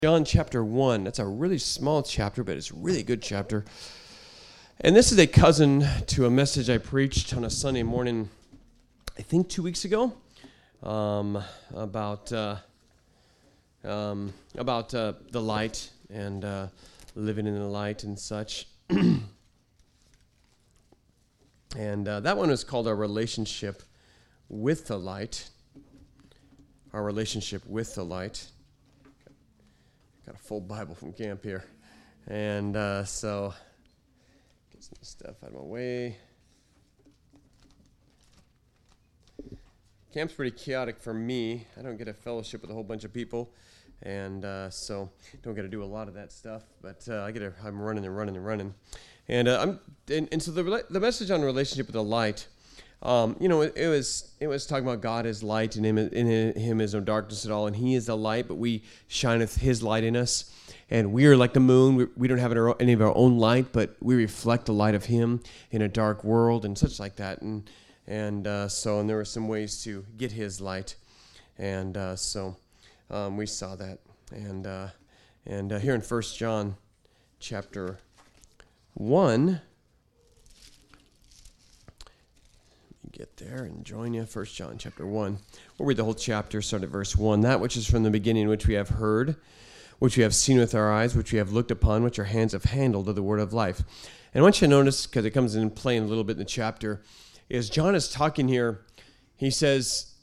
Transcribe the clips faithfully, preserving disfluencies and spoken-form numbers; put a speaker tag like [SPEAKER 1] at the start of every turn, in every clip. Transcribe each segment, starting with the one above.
[SPEAKER 1] John chapter one. That's a really small chapter, but it's a really good chapter. And this is a cousin to a message I preached on a Sunday morning, I think two weeks ago, um, about uh, um, about uh, the light and uh, living in the light and such. And uh, that one was called Our Relationship with the Light. Our Relationship with the Light. Got a full Bible from camp here. And uh, so, get some stuff out of my way. Camp's pretty chaotic for me. I don't get a fellowship with a whole bunch of people. And uh, so, don't get to do a lot of that stuff. But uh, I get to, I'm running and running and running. And uh, I'm and, and so the the message on relationship with the light, um, you know, it, it was it was talking about God as light, and him in him is no darkness at all, and He is the light, but we shineth His light in us, and we are like the moon. We, we don't have any of our own light, but we reflect the light of Him in a dark world and such like that. And and uh, so and there were some ways to get His light, and uh, so um, we saw that, and uh, and uh, here in First John, chapter one. Get there and join you. First John chapter one. We'll read the whole chapter, start at verse one. That which is from the beginning, which we have heard, which we have seen with our eyes, which we have looked upon, which our hands have handled of the word of life. And I want you to notice, because it comes in play in a little bit in the chapter, is John is talking here. He says,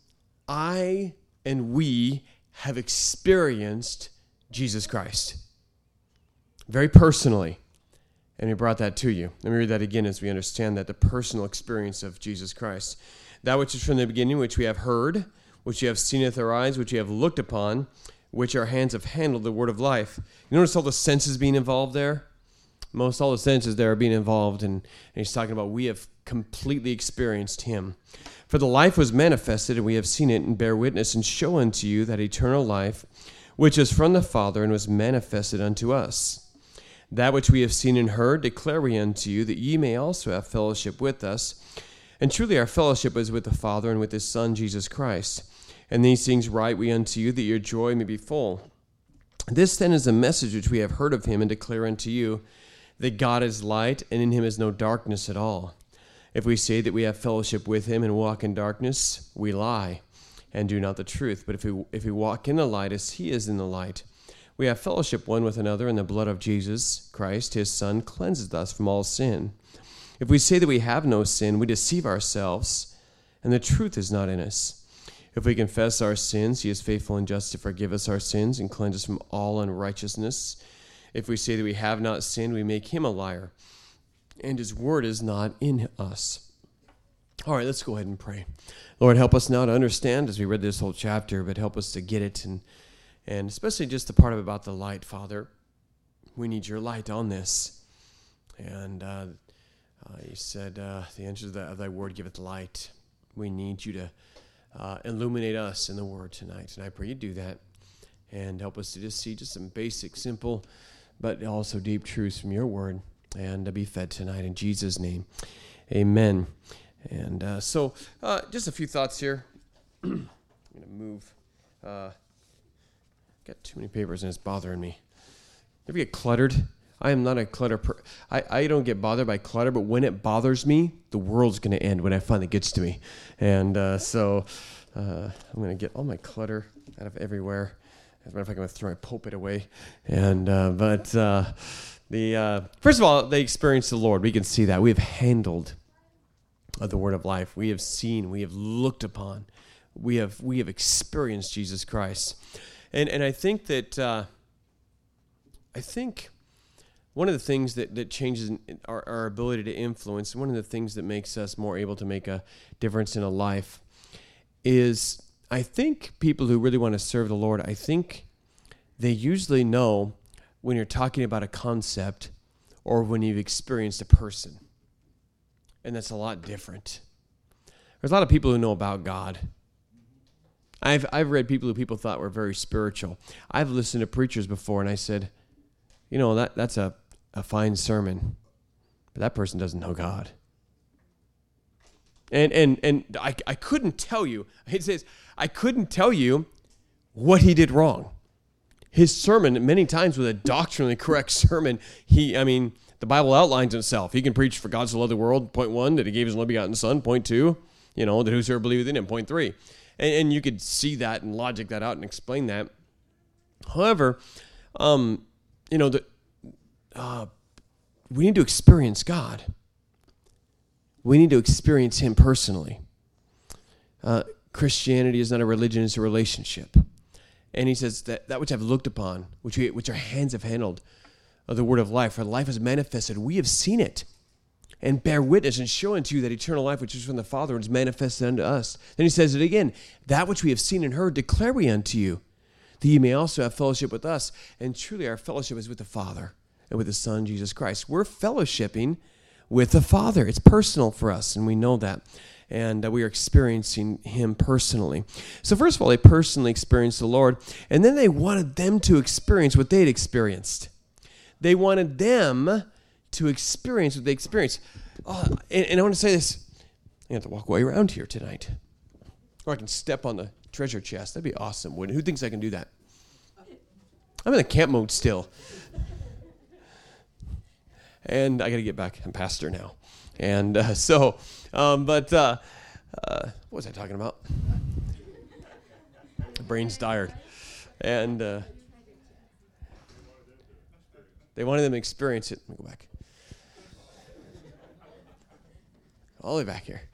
[SPEAKER 1] I and we have experienced Jesus Christ. Very personally. And he brought that to you. Let me read that again as we understand that, the personal experience of Jesus Christ. That which is from the beginning, which we have heard, which we have seen with our eyes, which we have looked upon, which our hands have handled, the word of life. You notice all the senses being involved there? Most all the senses there are being involved, and, and he's talking about we have completely experienced Him. For the life was manifested, and we have seen it, and bear witness, and show unto you that eternal life, which is from the Father, and was manifested unto us. That which we have seen and heard declare we unto you, that ye may also have fellowship with us. And truly our fellowship is with the Father and with His Son, Jesus Christ. And these things write we unto you, that your joy may be full. This then is the message which we have heard of Him, and declare unto you, that God is light, and in Him is no darkness at all. If we say that we have fellowship with Him and walk in darkness, we lie, and do not the truth. But if we, if we walk in the light as He is in the light, we have fellowship one with another, and the blood of Jesus Christ, His Son, cleanses us from all sin. If we say that we have no sin, we deceive ourselves, and the truth is not in us. If we confess our sins, He is faithful and just to forgive us our sins and cleanse us from all unrighteousness. If we say that we have not sinned, we make Him a liar, and His word is not in us. All right, let's go ahead and pray. Lord, help us now to understand as we read this whole chapter, but help us to get it, and And especially just the part of about the light, Father. We need your light on this. And uh, uh, you said, uh, the answer of, the, of thy word giveth light. We need you to uh, illuminate us in the word tonight. And I pray you do that. And help us to just see just some basic, simple, but also deep truths from your word. And to be fed tonight in Jesus' name. Amen. And uh, so uh, just a few thoughts here. I'm going to move... Uh, Got too many papers and it's bothering me. Ever get cluttered? I am not a clutter per- I, I don't get bothered by clutter, but when it bothers me, the world's going to end when it finally gets to me. And uh, so uh, I'm going to get all my clutter out of everywhere. As a matter of fact, I'm going to throw my pulpit away. And uh, But uh, the uh, first of all, they experienced the Lord. We can see that. We have handled the word of life. We have seen. We have looked upon. We have we have experienced Jesus Christ. And and I think that uh, I think one of the things that, that changes our, our ability to influence, one of the things that makes us more able to make a difference in a life, is I think people who really want to serve the Lord, I think they usually know when you're talking about a concept or when you've experienced a person. And that's a lot different. There's a lot of people who know about God. I've I've read people who people thought were very spiritual. I've listened to preachers before, and I said, you know, that that's a, a fine sermon, but that person doesn't know God. And and and I I couldn't tell you. It says I couldn't tell you what he did wrong. his sermon many times was a doctrinally correct sermon. He, I mean, the Bible outlines itself. He can preach for God so loved the world, point one, that he gave his only begotten son, point two, you know, that whosoever believeth in him, point three. And, and you could see that and logic that out and explain that. However, um, you know, the, uh, we need to experience God. We need to experience him personally. Uh, Christianity is not a religion, it's a relationship. And he says that that which I've looked upon, which we, which our hands have handled, of the word of life, for life is manifested. We have seen it and bear witness and show unto you that eternal life which is from the Father is manifested unto us. Then he says it again, that which we have seen and heard declare we unto you, that you may also have fellowship with us. And truly our fellowship is with the Father and with the Son, Jesus Christ. We're fellowshipping with the Father. It's personal for us, and we know that. And uh, we are experiencing him personally. So first of all, they personally experienced the Lord, and then they wanted them to experience what they'd experienced. They wanted them to experience what they experienced. Oh, and, and I want to say this. I have to walk way around here tonight. Or I can step on the treasure chest. That'd be awesome, wouldn't it? Who thinks I can do that? I'm in the camp mode still. And I got to get back. I'm pastor now. And uh, so, um, but uh, uh, what was I talking about? My brain's tired. And uh, they wanted them to experience it. Let me go back. All the way back here.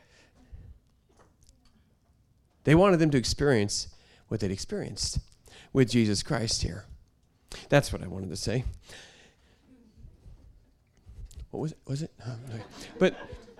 [SPEAKER 1] They wanted them to experience what they'd experienced with Jesus Christ here. That's what I wanted to say. What was it? Was it? Oh, okay. But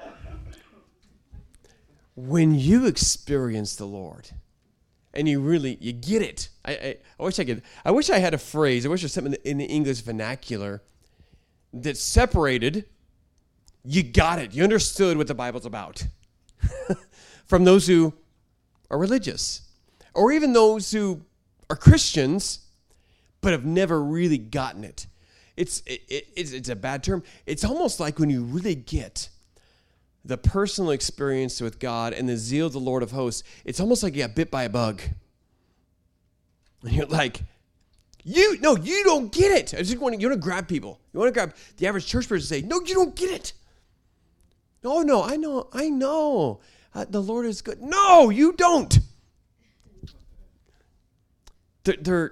[SPEAKER 1] when you experience the Lord, and you really, you get it. I, I, I wish I could, I wish I had a phrase, I wish there was something in the English vernacular that separated, you got it, you understood what the Bible's about from those who are religious, or even those who are Christians, but have never really gotten it. It's, it, it, it's, it's a bad term. It's almost like when you really get the personal experience with God and the zeal of the Lord of hosts, it's almost like you got bit by a bug. And you're like, you, no, you don't get it. I just want to, you want to grab people. You want to grab the average church person and say, no, you don't get it. No, no, I know, I know. Uh, the Lord is good. No, you don't. They're, they're,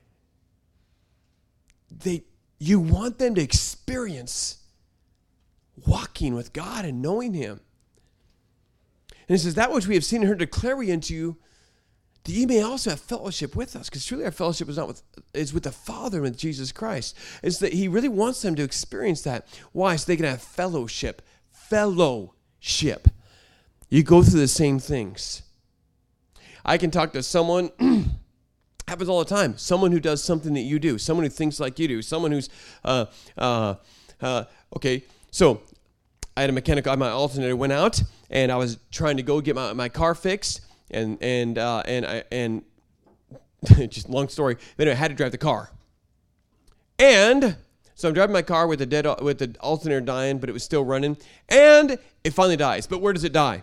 [SPEAKER 1] they, you want them to experience walking with God and knowing him. And it says, that which we have seen and heard declare we unto you, that ye may also have fellowship with us. Because truly our fellowship is not with, is with the Father and with Jesus Christ. It's that he really wants them to experience that. Why? So they can have fellowship. Fellowship. You go through the same things. I can talk to someone, happens all the time, someone who does something that you do, someone who thinks like you do, someone who's, uh, uh, uh, okay, so I had a mechanic on my alternator, went out, and I was trying to go get my, my car fixed, and and uh, and I and just long story. Then I had to drive the car, and so I'm driving my car with the dead with the alternator dying, but it was still running, and it finally dies. But where does it die?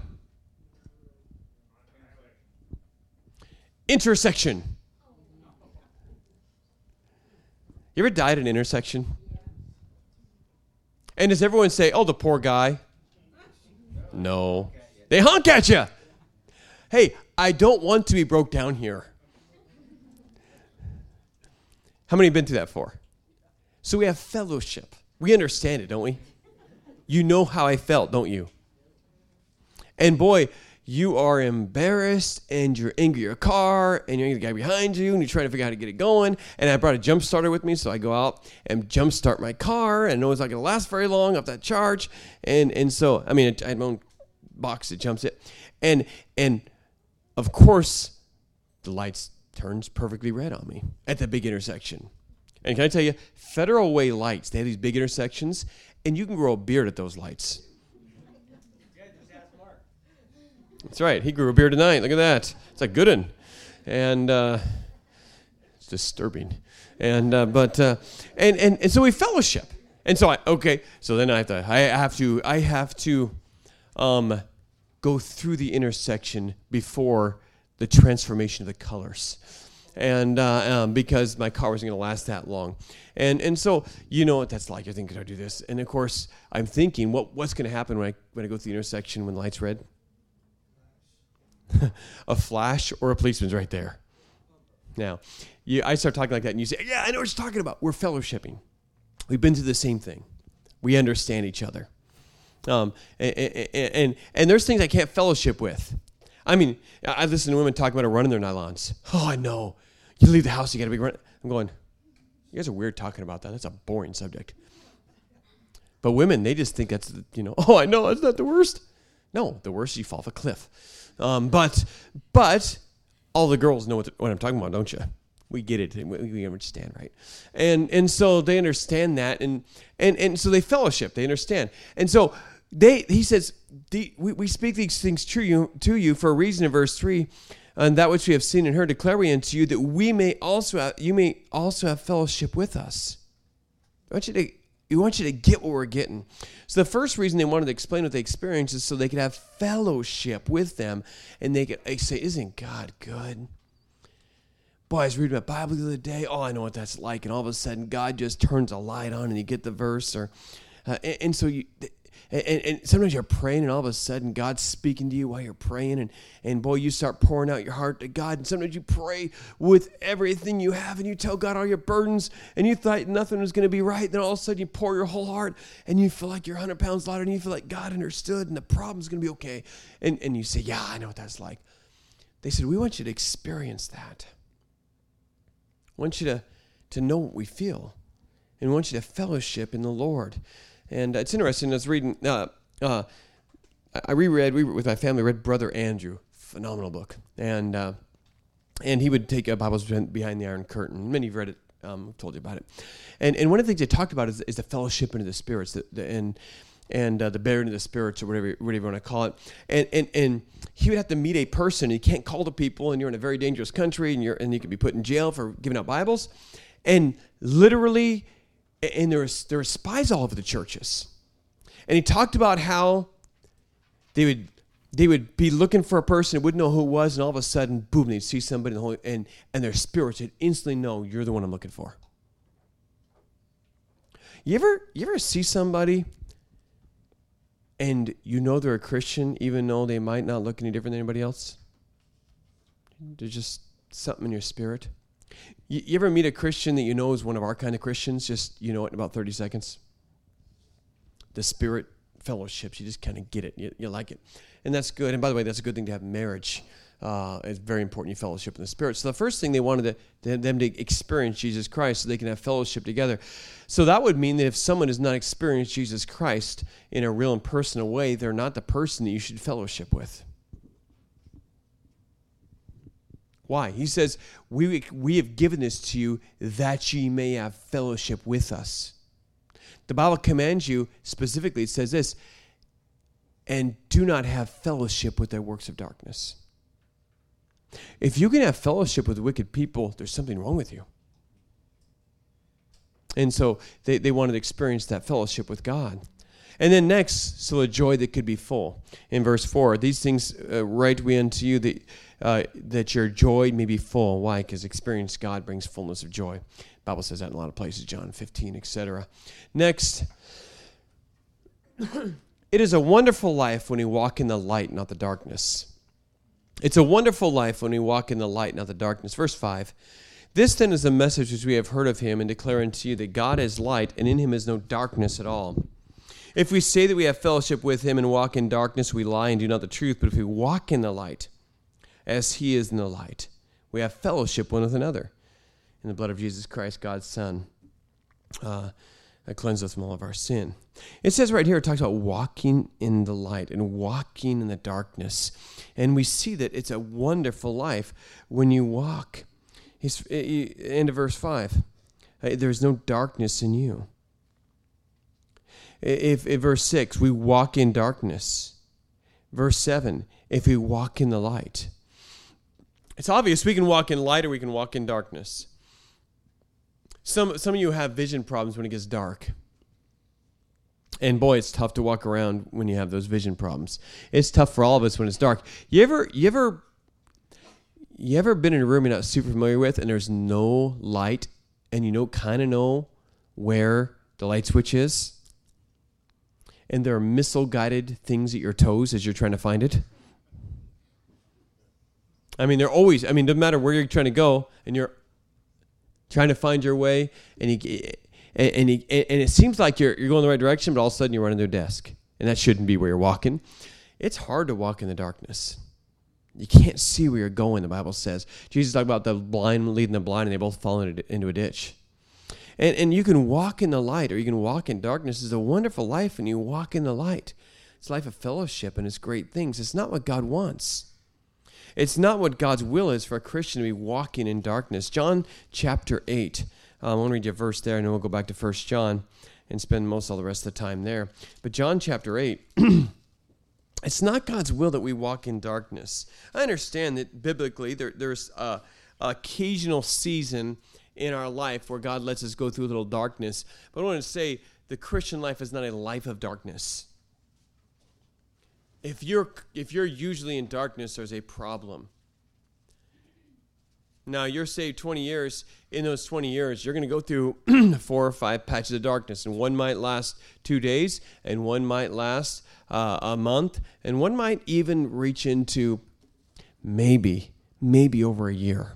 [SPEAKER 1] Intersection. You ever died at an intersection? And does everyone say, oh, the poor guy? No. They honk at you. Hey, I don't want to be broke down here. How many have been through that for? So we have fellowship. We understand it, don't we? You know how I felt, don't you? And boy, you are embarrassed and you're angry at your car and you're angry at the guy behind you and you're trying to figure out how to get it going. And I brought a jump starter with me, so I go out and jump start my car, and I know it's not going to last very long off that charge. And and so, I mean, I had my own box that jumps it. And and of course, the lights turns perfectly red on me at the big intersection. And can I tell you, Federal Way lights, they have these big intersections, and you can grow a beard at those lights. That's right. He grew a beard tonight. Look at that. It's a good one. And uh, it's disturbing. And uh, but uh, and, and and so we fellowship. And so I okay. So then I have to I have to I have to um, go through the intersection before the transformation of the colors. and uh, um, because my car wasn't going to last that long. And and so you know what that's like. You're thinking, could I do this? And of course, I'm thinking, what what's going to happen when I when I go through the intersection when the light's red? A flash or a policeman's right there. Now, you, I start talking like that, and you say, yeah, I know what you're talking about. We're fellowshipping. We've been through the same thing. We understand each other. Um, and, and, and, and there's things I can't fellowship with. I mean, I listen to women talking about running their nylons. Oh, I know. You leave the house, you got to be running. I'm going, you guys are weird talking about that. That's a boring subject. But women, they just think that's, you know, oh, I know, that's not the worst. No, the worst is you fall off a cliff. Um, but, but all the girls know what, the, what I'm talking about, don't you? We get it. We, we understand, right? And and so they understand that, and and and so they fellowship. They understand, and so they. He says, the, we we speak these things to you to you for a reason. In verse three, and that which we have seen and heard declare we unto you, that we may also have, you may also have fellowship with us. I want you to. We want you to get what we're getting. So the first reason they wanted to explain what they experienced is so they could have fellowship with them, and they could they say, "Isn't God good?" Boy, I was reading my Bible the other day. Oh, I know what that's like. And all of a sudden, God just turns a light on, and you get the verse. Or, uh, and, and so you, and, and sometimes you're praying, and all of a sudden, God's speaking to you while you're praying, and and boy, you start pouring out your heart to God. And sometimes you pray with everything you have, and you tell God all your burdens, and you thought nothing was going to be right. Then all of a sudden, you pour your whole heart, and you feel like you're one hundred pounds lighter, and you feel like God understood, and the problem's going to be okay. And and you say, "Yeah, I know what that's like." They said, "We want you to experience that. I want you to, to know what we feel, and I want you to fellowship in the Lord." And uh, it's interesting. I was reading, uh, uh, I reread, we with my family, read Brother Andrew, phenomenal book. And uh, and he would take uh, Bibles Behind the Iron Curtain. Many of you read it, um, told you about it. And and one of the things they talked about is, is the fellowship into the spirits, the, the, and and uh, the bearing of the spirits, or whatever, whatever you want to call it. And and and he would have to meet a person. You can't call to people, and you're in a very dangerous country, and you're and you could be put in jail for giving out Bibles. And literally, and there was there were spies all over the churches. And he talked about how they would they would be looking for a person, wouldn't know who it was, and all of a sudden, boom, they'd see somebody in the Holy, and and their spirits would instantly know, you're the one I'm looking for. You ever you ever see somebody and you know they're a Christian, even though they might not look any different than anybody else? There's just something in your spirit. You, you ever meet a Christian that you know is one of our kind of Christians, just, you know it in about thirty seconds? The spirit fellowships, you just kind of get it. You, you like it. And that's good. And by the way, that's a good thing to have in marriage. Uh, it's very important you fellowship in the Spirit. So the first thing they wanted to, them to experience Jesus Christ so they can have fellowship together. So that would mean that if someone has not experienced Jesus Christ in a real and personal way, they're not the person that you should fellowship with. Why? He says, we, we have given this to you that ye may have fellowship with us. The Bible commands you, specifically, it says this, and do not have fellowship with their works of darkness. If you can have fellowship with wicked people, there's something wrong with you. And so they, they wanted to experience that fellowship with God. And then next, so a joy that could be full. In verse four, these things uh, write we unto you that, uh, that your joy may be full. Why? Because experience God brings fullness of joy. The Bible says that in a lot of places, John fifteen, et cetera. Next, it is a wonderful life when you walk in the light, not the darkness. It's a wonderful life when we walk in the light, not the darkness. Verse five, this then is the message which we have heard of him and declare unto you that God is light, and in him is no darkness at all. If we say that we have fellowship with him and walk in darkness, we lie and do not the truth. But if we walk in the light, as he is in the light, we have fellowship one with another. In the blood of Jesus Christ, God's Son, uh, that cleanses us from all of our sin. It says right here, it talks about walking in the light and walking in the darkness. And we see that it's a wonderful life when you walk. He's, end of verse five. There's no darkness in you. If, if verse six, we walk in darkness. Verse seven, if we walk in the light. It's obvious we can walk in light or we can walk in darkness. Some some of you have vision problems when it gets dark. And boy, it's tough to walk around when you have those vision problems. It's tough for all of us when it's dark. You ever you ever You ever been in a room you're not super familiar with and there's no light and you know kind of know where the light switch is? And there are missile-guided things at your toes as you're trying to find it? I mean, they're always, I mean, no matter where you're trying to go and you're trying to find your way and you, and, and, you, and it seems like you're, you're going the right direction, but all of a sudden you run into a desk. And that shouldn't be where you're walking. It's hard to walk in the darkness. You can't see where you're going, the Bible says. Jesus talked about the blind leading the blind, and they both fall into, into a ditch. And, and you can walk in the light, or you can walk in darkness. It's a wonderful life when you walk in the light. It's a life of fellowship, and it's great things. It's not what God wants. It's not what God's will is for a Christian to be walking in darkness. John chapter eight. Um, I want to read you a verse there, and then we'll go back to First John and spend most all the rest of the time there. But John chapter eight... It's not God's will that we walk in darkness. I understand that biblically there, there's a, a occasional season in our life where God lets us go through a little darkness. But I want to say the Christian life is not a life of darkness. If you're if you're usually in darkness, there's a problem. Now, you're saved twenty years. In those twenty years, you're going to go through four or five patches of darkness. And one might last two days, and one might last uh, a month, and one might even reach into maybe, maybe over a year.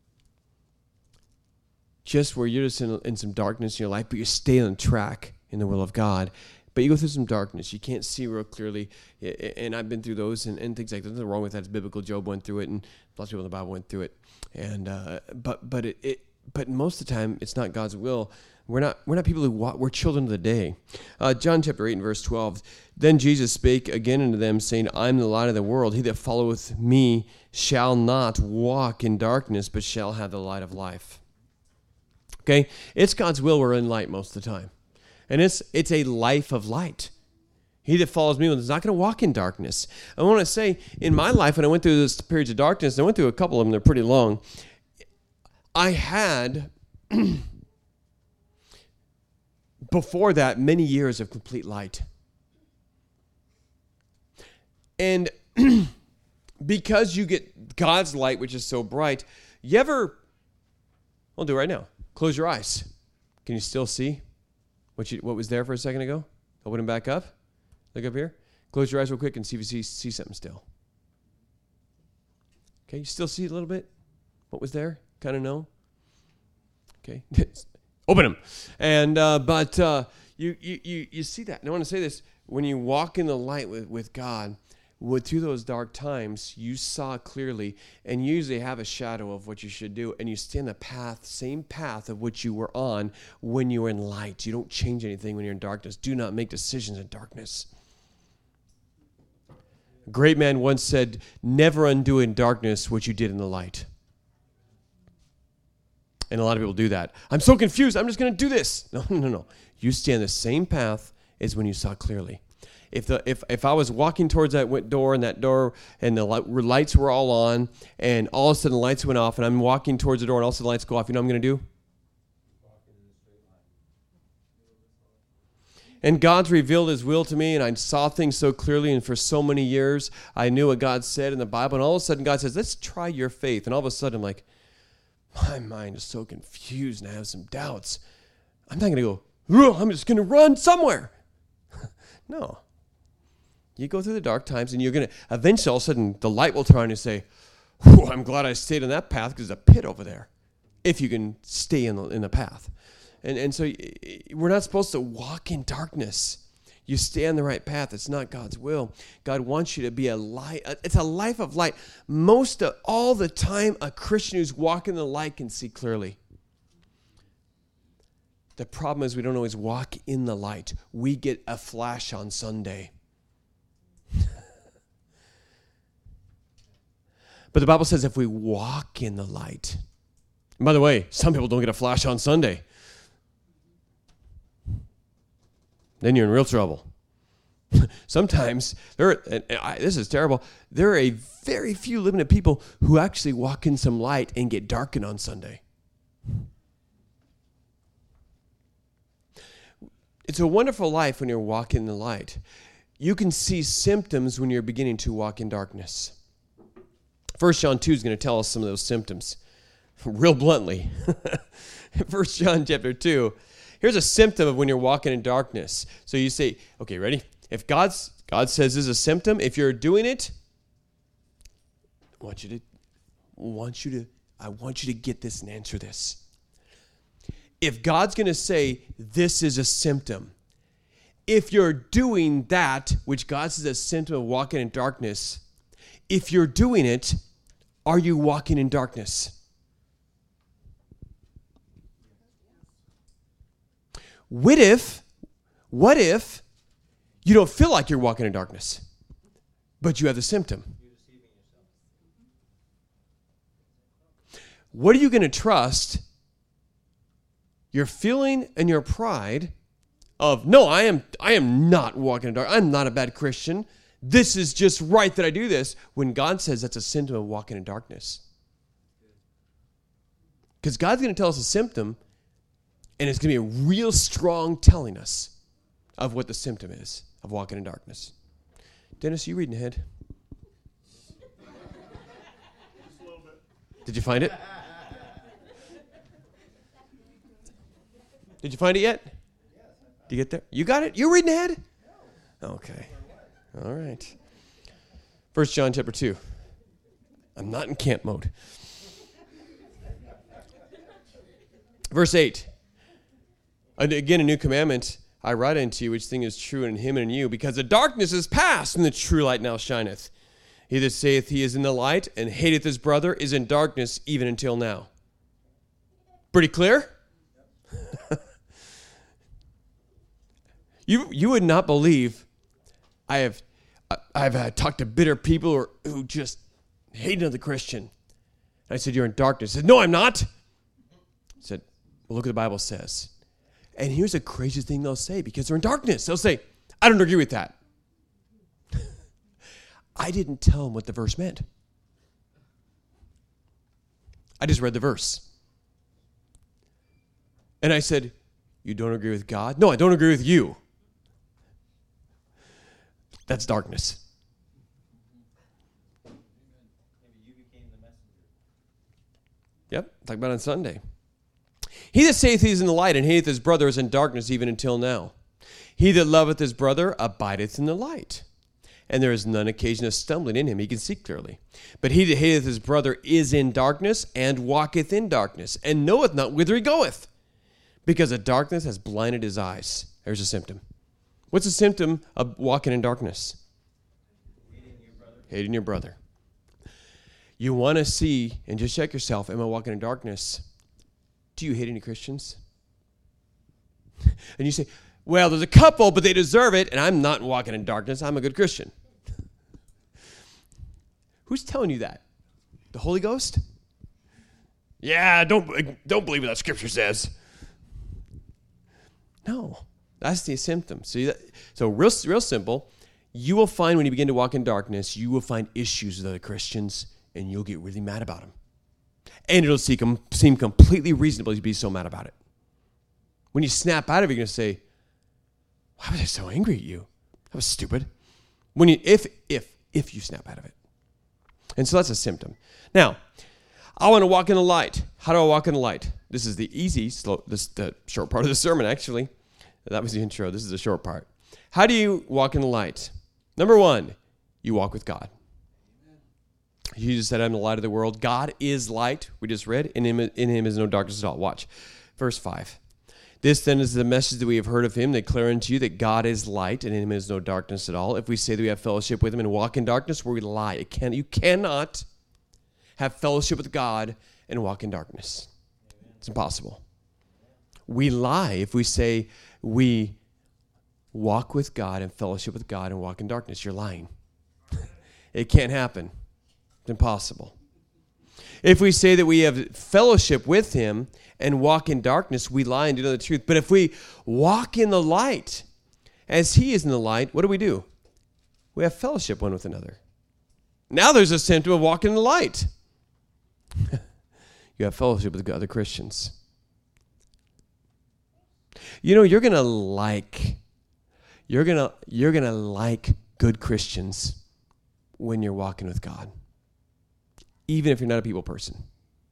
[SPEAKER 1] Just where you're just in, in some darkness in your life, but you stay on track in the will of God. But you go through some darkness. You can't see real clearly. And I've been through those and, and things like that. There's nothing wrong with that. It's biblical. Job went through it, and lots of people in the Bible went through it. And uh, but but it, it but most of the time it's not God's will. We're not we're not people who walk, we're children of the day. Uh, John chapter eight and verse twelve. Then Jesus spake again unto them, saying, I am the light of the world. He that followeth me shall not walk in darkness, but shall have the light of life. Okay, it's God's will we're in light most of the time. And it's it's a life of light. He that follows me is not going to walk in darkness. I want to say, in my life, when I went through those periods of darkness, I went through a couple of them, they're pretty long. I had, before that, many years of complete light. And because you get God's light, which is so bright, you ever, I'll do it right now, close your eyes. Can you still see what you what was there for a second ago? Open them back up. Look up here. Close your eyes real quick and see if you see, see something still. Okay, you still see a little bit? What was there? Kind of know? Okay. Open them. And, uh, but uh, you, you, you, you see that. And I want to say this. When you walk in the light with, with God, with, through those dark times, you saw clearly, and you usually have a shadow of what you should do, and you stay in the path, same path of which you were on when you were in light. You don't change anything when you're in darkness. Do not make decisions in darkness. A great man once said, never undo in darkness what you did in the light. And a lot of people do that. I'm so confused, I'm just going to do this. No, no, no. You stay on the same path as when you saw clearly. If the if, if I was walking towards that door and that door and the light, lights were all on and all of a sudden the lights went off and I'm walking towards the door and all of a sudden the lights go off, you know what I'm going to do? And God's revealed his will to me, and I saw things so clearly, and for so many years, I knew what God said in the Bible, and all of a sudden God says, let's try your faith. And all of a sudden I'm like, my mind is so confused, and I have some doubts. I'm not going to go, I'm just going to run somewhere. No. You go through the dark times, and you're going to, eventually all of a sudden, the light will turn on and you say, I'm glad I stayed on that path because there's a pit over there, if you can stay in the, in the path. And and so we're not supposed to walk in darkness. You stay on the right path. It's not God's will. God wants you to be a light. It's a life of light. Most of all the time, a Christian who's walking in the light can see clearly. The problem is we don't always walk in the light. We get a flash on Sunday. But the Bible says if we walk in the light. And by the way, some people don't get a flash on Sunday. Then you're in real trouble. Sometimes, there are, and I, this is terrible, there are a very few limited people who actually walk in some light and get darkened on Sunday. It's a wonderful life when you're walking in the light. You can see symptoms when you're beginning to walk in darkness. First John two is going to tell us some of those symptoms real bluntly. First John chapter two, here's a symptom of when you're walking in darkness. So you say, okay, ready? If God's, God says this is a symptom, if you're doing it, I want you to, want you to, I want you to get this and answer this. If God's going to say this is a symptom, if you're doing that, which God says is a symptom of walking in darkness, if you're doing it, are you walking in darkness? What if, what if you don't feel like you're walking in darkness, but you have the symptom? What are you going to trust? Your feeling and your pride of, no, I am I am not walking in dark. I'm not a bad Christian. This is just right that I do this. When God says that's a symptom of walking in darkness. Because God's going to tell us a symptom, and it's going to be a real strong telling us of what the symptom is of walking in darkness. Dennis, are you reading ahead? Did you find it? Did you find it yet? Did you get there? You got it? You reading ahead? Okay. All right. First John chapter two. I'm not in camp mode. Verse eight. And again, a new commandment I write unto you, which thing is true in him and in you, because the darkness is past, and the true light now shineth. He that saith he is in the light, and hateth his brother, is in darkness even until now. Pretty clear? You you would not believe I have I've uh, talked to bitter people or, who just hate another Christian. And I said, you're in darkness. I said, no, I'm not. I said, well, look what the Bible says. And here's the craziest thing they'll say, because they're in darkness. They'll say, I don't agree with that. I didn't tell them what the verse meant. I just read the verse. And I said, you don't agree with God? No, I don't agree with you. That's darkness.
[SPEAKER 2] Maybe you became the messenger.
[SPEAKER 1] Yep, talk about it on Sunday. He that saith he is in the light and hateth his brother is in darkness even until now. He that loveth his brother abideth in the light, and there is none occasion of stumbling in him. He can see clearly. But he that hateth his brother is in darkness, and walketh in darkness, and knoweth not whither he goeth, because the darkness has blinded his eyes. There's a symptom. What's a symptom of walking in darkness?
[SPEAKER 2] Hating your brother.
[SPEAKER 1] Hating your brother. You want to see, and just check yourself, am I walking in darkness? Do you hate any Christians? And you say, well, there's a couple, but they deserve it, and I'm not walking in darkness. I'm a good Christian. Who's telling you that? The Holy Ghost? Yeah, don't, don't believe what that scripture says. No, that's the symptom. See that? So real, real simple. You will find when you begin to walk in darkness, you will find issues with other Christians, and you'll get really mad about them. And it'll seem, seem completely reasonable to be so mad about it. When you snap out of it, you're going to say, why was I so angry at you? That was stupid. When you, if, if, if you snap out of it. And so that's a symptom. Now, I want to walk in the light. How do I walk in the light? This is the easy, slow, this the short part of the sermon, actually. That was the intro. This is the short part. How do you walk in the light? Number one, you walk with God. Jesus said, I'm the light of the world. God is light. We just read, in him, in him is no darkness at all. Watch. Verse five. This then is the message that we have heard of him, declare unto you that God is light, and in him is no darkness at all. If we say that we have fellowship with him and walk in darkness, we lie. It can, you cannot have fellowship with God and walk in darkness. It's impossible. We lie if we say we walk with God and fellowship with God and walk in darkness. You're lying. It can't happen. It's impossible. If we say that we have fellowship with him and walk in darkness, we lie and do not the truth. But if we walk in the light, as he is in the light, what do we do? We have fellowship one with another. Now there's a symptom of walking in the light. You have fellowship with other Christians. You know, you're going to like, you're going to, you're going to like good Christians when you're walking with God. even if you're not a people person.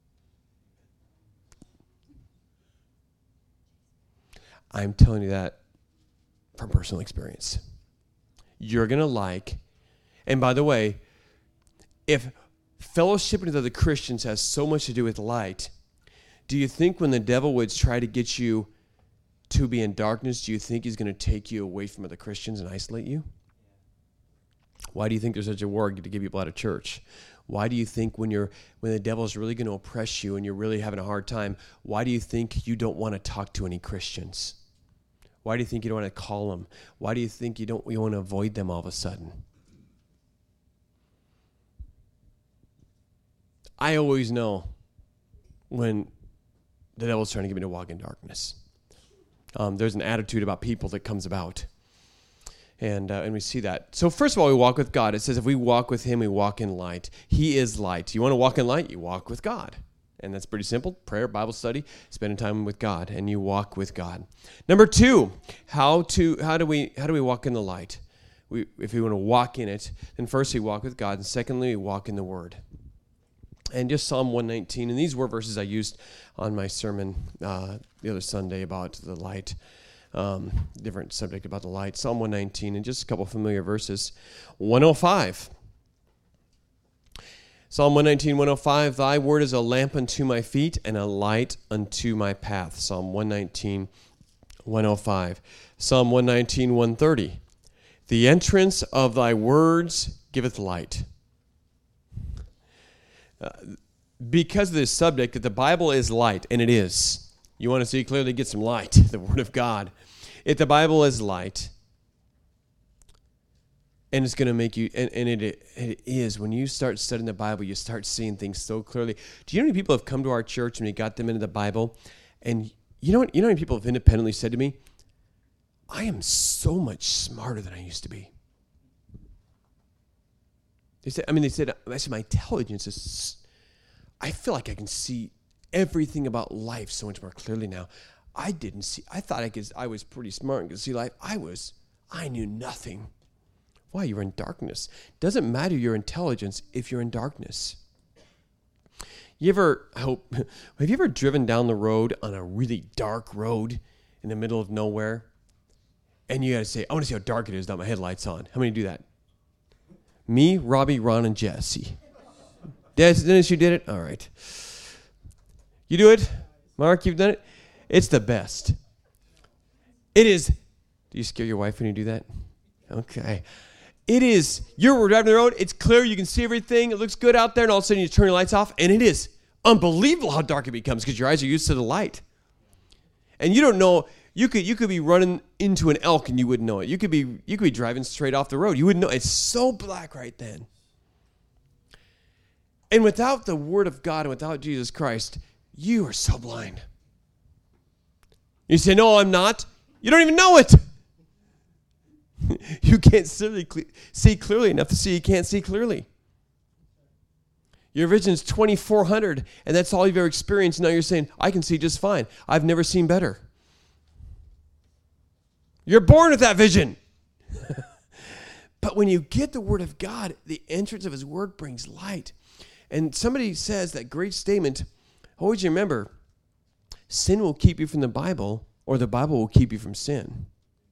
[SPEAKER 1] I'm telling you that from personal experience. You're going to like, and by the way, if fellowshipping with other Christians has so much to do with light, do you think when the devil would try to get you to be in darkness, do you think he's going to take you away from other Christians and isolate you? Why do you think there's such a war to get people out of church? Why do you think when you're when the devil's really going to oppress you and you're really having a hard time, why do you think you don't want to talk to any Christians? Why do you think you don't want to call them? Why do you think you don't you want to avoid them all of a sudden? I always know when the devil's trying to get me to walk in darkness. Um, there's an attitude about people that comes about. And uh, and we see that. So first of all, we walk with God. It says if we walk with him, we walk in light. He is light. You want to walk in light? You walk with God. And that's pretty simple. Prayer, Bible study, spending time with God, and you walk with God. Number two, how to how do we how do we walk in the light? We if we want to walk in it, then first we walk with God, and secondly, we walk in the Word. And just Psalm one nineteen, and these were verses I used on my sermon uh, the other Sunday about the light, um, different subject about the light. Psalm one nineteen, and just a couple familiar verses. one oh five. Psalm one nineteen, one oh five, thy word is a lamp unto my feet and a light unto my path. Psalm one nineteen, one oh five. Psalm one nineteen, one thirty. The entrance of thy words giveth light. Uh, because of this subject, that the Bible is light, and it is. You want to see clearly, get some light, the Word of God. If the Bible is light, and it's going to make you, and, and it, it is, when you start studying the Bible, you start seeing things so clearly. Do you know how many people have come to our church and we got them into the Bible? And you know what, you know how many people have independently said to me, I am so much smarter than I used to be. They said, I mean, they said, I said, my intelligence is, I feel like I can see everything about life so much more clearly now. I didn't see, I thought I could, I was pretty smart and could see life. I was, I knew nothing. Why? You're in darkness. Doesn't matter your intelligence if you're in darkness. You ever, I hope, have you ever driven down the road on a really dark road in the middle of nowhere? And you got to say, I want to see how dark it is without my headlights on. How many do that? Me, Robbie, Ron, and Jesse. Dennis, you did it? All right. You do it? Mark, you've done it? It's the best. It is. Do you scare your wife when you do that? Okay. It is. You're driving the road. It's clear. You can see everything. It looks good out there. And all of a sudden you turn your lights off. And it is unbelievable how dark it becomes because your eyes are used to the light. And you don't know. You could you could be running into an elk and you wouldn't know it. You could be you could be driving straight off the road. You wouldn't know. It's so black right then. And without the Word of God and without Jesus Christ, you are so blind. You say, no, I'm not. You don't even know it. You can't see clearly enough to see you can't see clearly. Your vision's twenty-four hundred, and that's all you've ever experienced. Now you're saying, I can see just fine. I've never seen better. You're born with that vision. But when you get the Word of God, the entrance of His Word brings light. And somebody says that great statement, always remember, sin will keep you from the Bible, or the Bible will keep you from sin.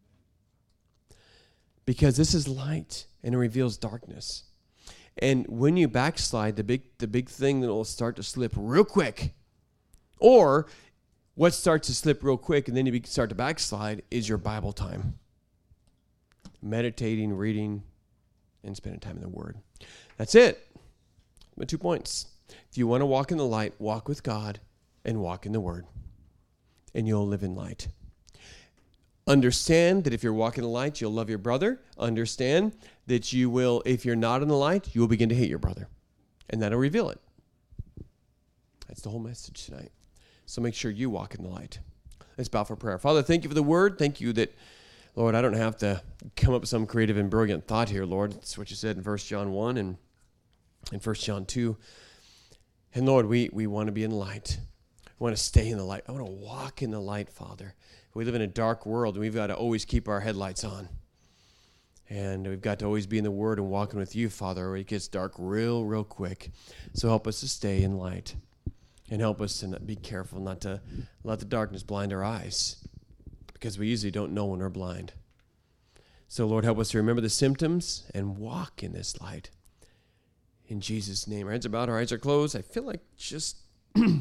[SPEAKER 1] Because this is light, and it reveals darkness. And when you backslide, the big the big thing that will start to slip real quick, or what starts to slip real quick and then you start to backslide is your Bible time. Meditating, reading, and spending time in the Word. That's it. My two points. If you want to walk in the light, walk with God and walk in the Word. And you'll live in light. Understand that if you're walking in the light, you'll love your brother. Understand that you will, if you're not in the light, you will begin to hate your brother. And that'll reveal it. That's the whole message tonight. So make sure you walk in the light. Let's bow for prayer. Father, thank you for the Word. Thank you that, Lord, I don't have to come up with some creative and brilliant thought here, Lord. That's what you said in First John one and in First John two. And Lord, we, we want to be in light. We want to stay in the light. I want to walk in the light, Father. We live in a dark world, and we've got to always keep our headlights on. And we've got to always be in the Word and walking with you, Father, or it gets dark real, real quick. So help us to stay in light. And help us to not be careful not to let the darkness blind our eyes, because we usually don't know when we're blind. So, Lord, help us to remember the symptoms and walk in this light. In Jesus' name. Our heads are bowed, our eyes are closed. I feel like just